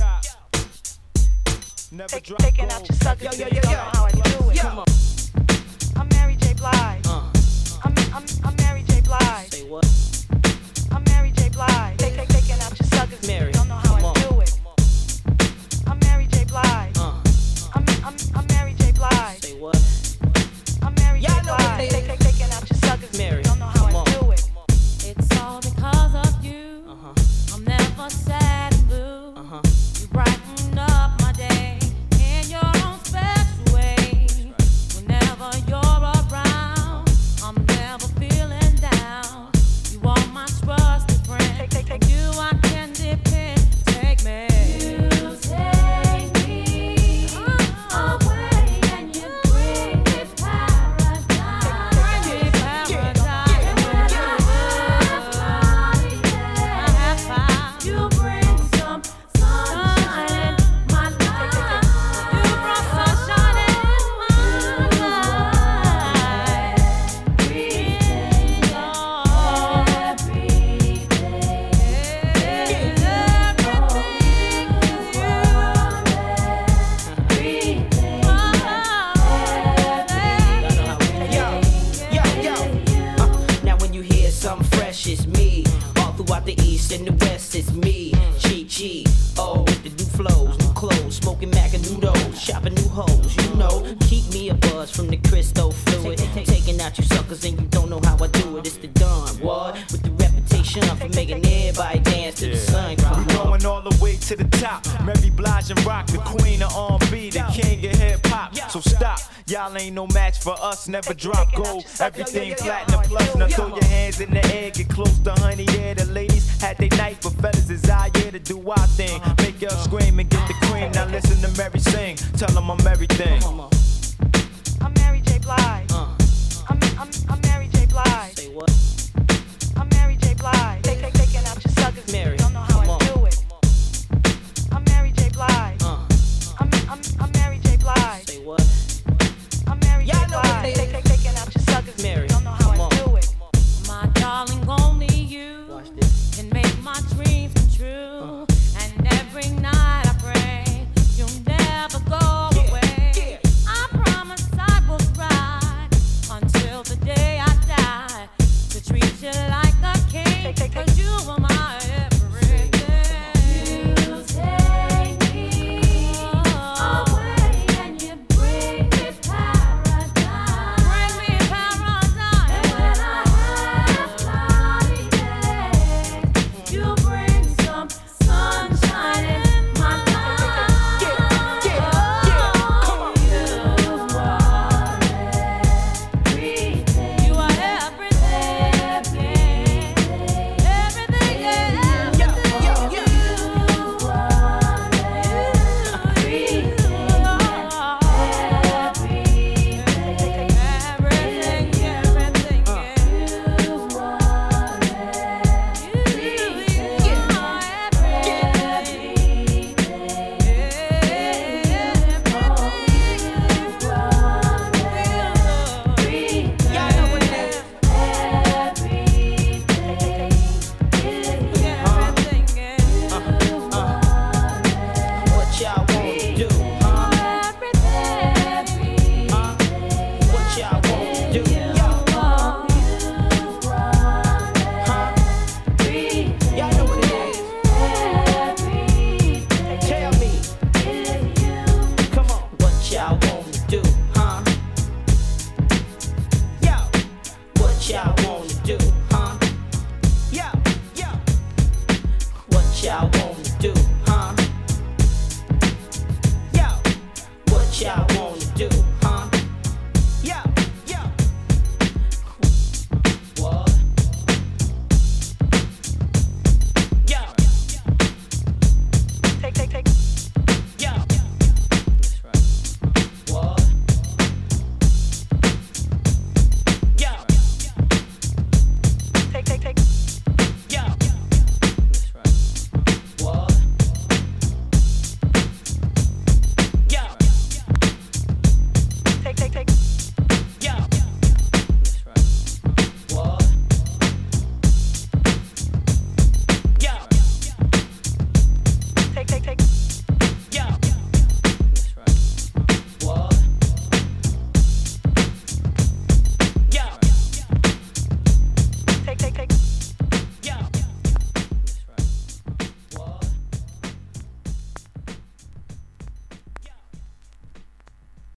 Never drop Taking gold. out your suckers, Yo, you don't know how I do it. Come on. I'm Mary J. Blige. I'm Mary J. Blige. Say what? I'm Mary J. Blige. Taking out your suckers, Mary, you don't know how come I on. do it. I'm Mary J. Blige. I'm Mary J. Blige. Say what? I'm Mary J. Y'all know what Blige. they- Taking out your suckers, Mary, you don't know how come I on. do it. It's all because of you. I'm never sad and blue. You brighten up my day in your own special way. Whenever you're around, I'm never feeling down. You are my trusted friend. Take. You I can depend. Take me. You take me away and you bring me paradise. Bring me paradise. You bring some sunshine in my life. You brought sunshine in my life. Everything, Now when you hear something fresh, it's me. All throughout the east and the west, it's me. Chi. Oh, with the new flows, new clothes, smoking Mac and noodles, shopping new hoes. You know, keep me a buzz from the crystal fluid. Taking out you suckers and you don't know how I do it. It's the Don, what? With the reputation for making everybody dance to the sun. Come We on. going all the way to the top. Mary Blige and Rock, the queen of R&B, the king of hip hop. So stop, y'all ain't no match for us. Never drop gold, everything platinum plus. Now throw your hands in the air, get close to honey. Yeah, the ladies had their night, but fellas is out here to do our thing. Make y'all scream and get the cream. Now listen to Mary sing, tell them I'm everything. I'm Mary J. Blige. I'm Mary J. Blige. Say what?